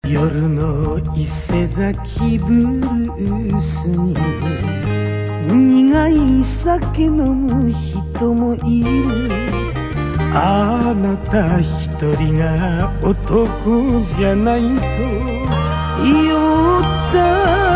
夜の伊勢崎ブルースに苦い酒飲む人もいる。あなた一人が男じゃないと酔った